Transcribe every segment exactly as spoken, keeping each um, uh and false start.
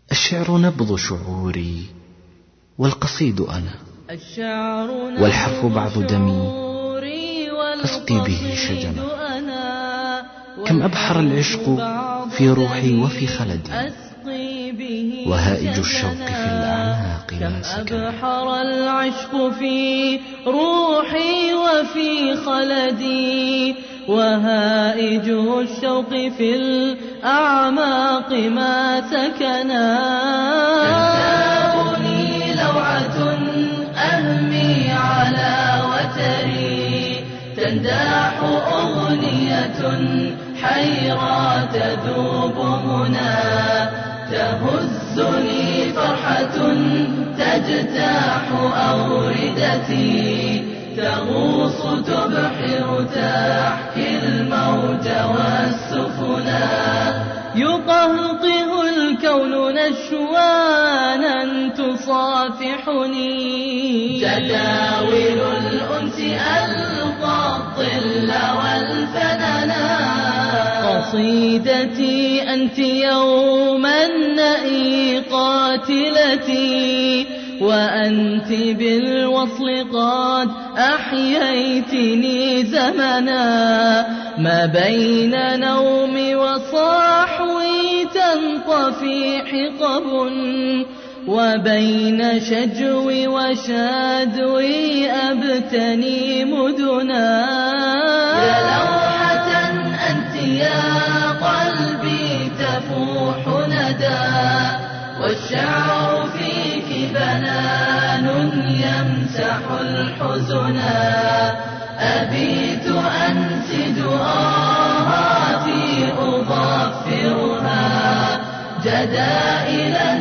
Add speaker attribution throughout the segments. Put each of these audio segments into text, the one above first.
Speaker 1: الشعر نبض شعوري والقصيد أنا، والحرف بعض دمي أسقي به شجنا. كم أبحر العشق في روحي وفي خلدي، وهائج الشوق في الأعناق ما سكن.
Speaker 2: أبحر العشق في روحي وفي خلدي، وهائج الشوق في الأعماق ما سكنا. تنتابني لوعة أهمي على وتري، تنداح أغنية حيرى تذوب هنا. تهزني فرحة تجتاح أوردتي، تغوص تبحر تحكي الموج والسفنا. يقهقه الكون نشوانا تصافحني، جداول الأنس ألقى الظل والفننا. قصيدتي أنت يوما نئي قاتلتي، وأنت بالوصل قد أحييتني زمنا. ما بين نومي وصحوي تنطفي حقب، وبين شجوي وشادوي أبتني مدنا. يا لوحة أنت يا قلبي تفوح ندى، والشعر فيك بنان يمسح الحزنا. أبيت أنسد آهاتي أضفرها، جدائلا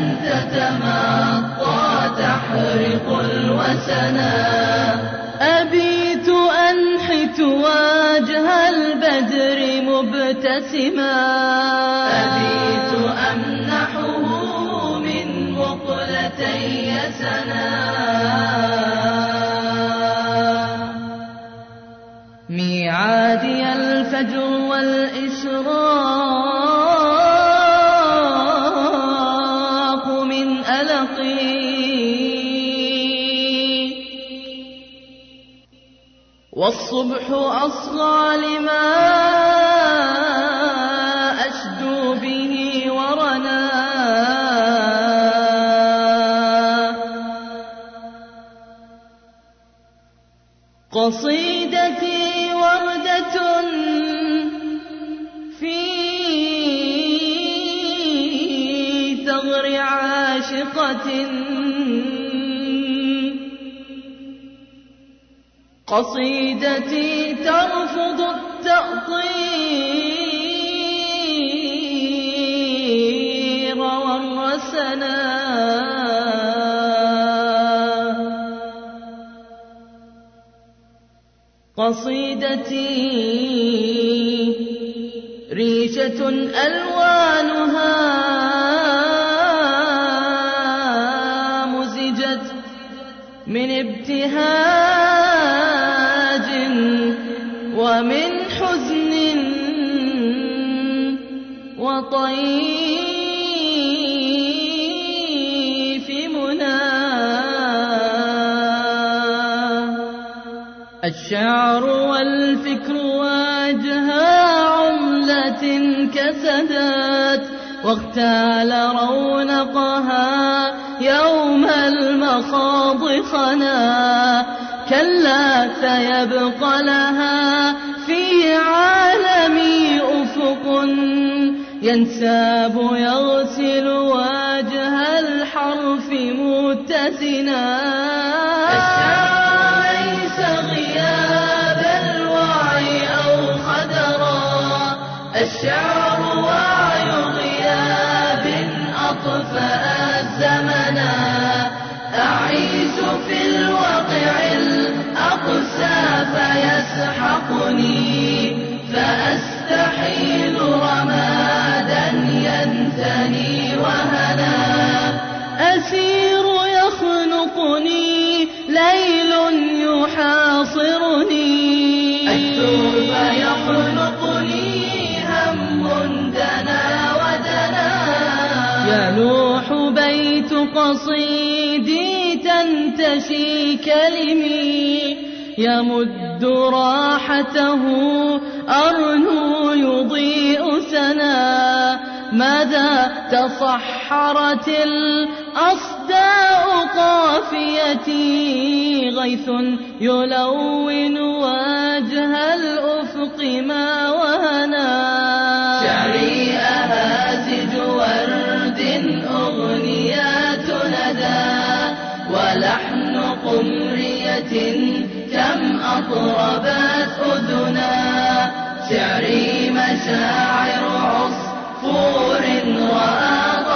Speaker 2: تتمطى تحرق الوسنا. أبيت أنحت وجه البدر مبتسما، أبيت أمنحه من مقلتي سنا. ميعادي الفجر والإشراق من ألقي، والصبح أصغى لما أشدو به ورنا. قصيدتي وردة في ثغر عاشقة، قصيدتي ترفض التأطير والرسنا. قصيدتي ريشة ألوانها مزجت من ابتهاج ومن حزن وطيف منى. الشعر والفكر واجها عملة كسدت، واغتال رونقها يوم المخاض خنا. كلا سيبقى لها في عالمي أفق، ينساب يغسل وجه الحرف متسنا. الشعر وعي غياب أطفأ الزمنا. أعيش في الواقع الأقسى فيسحقني، فأستحيل رمادا ينثني وهنا. أسير يخنقني ليل يحاصرني، أكثر فيخنقني هم دنا ودنا. يلوح بيت قصيدي تنتشي كلمي يمد راحته أرنو يضيء سنا ماذا تصحرت الأصداء قافيتي غيث يلون وجه الأفق ما وهنا
Speaker 3: شعري أهازج ورد أغنيات ندى ولحن قمرية كم أطربت أذنا شعري مشاعر عصفور رأى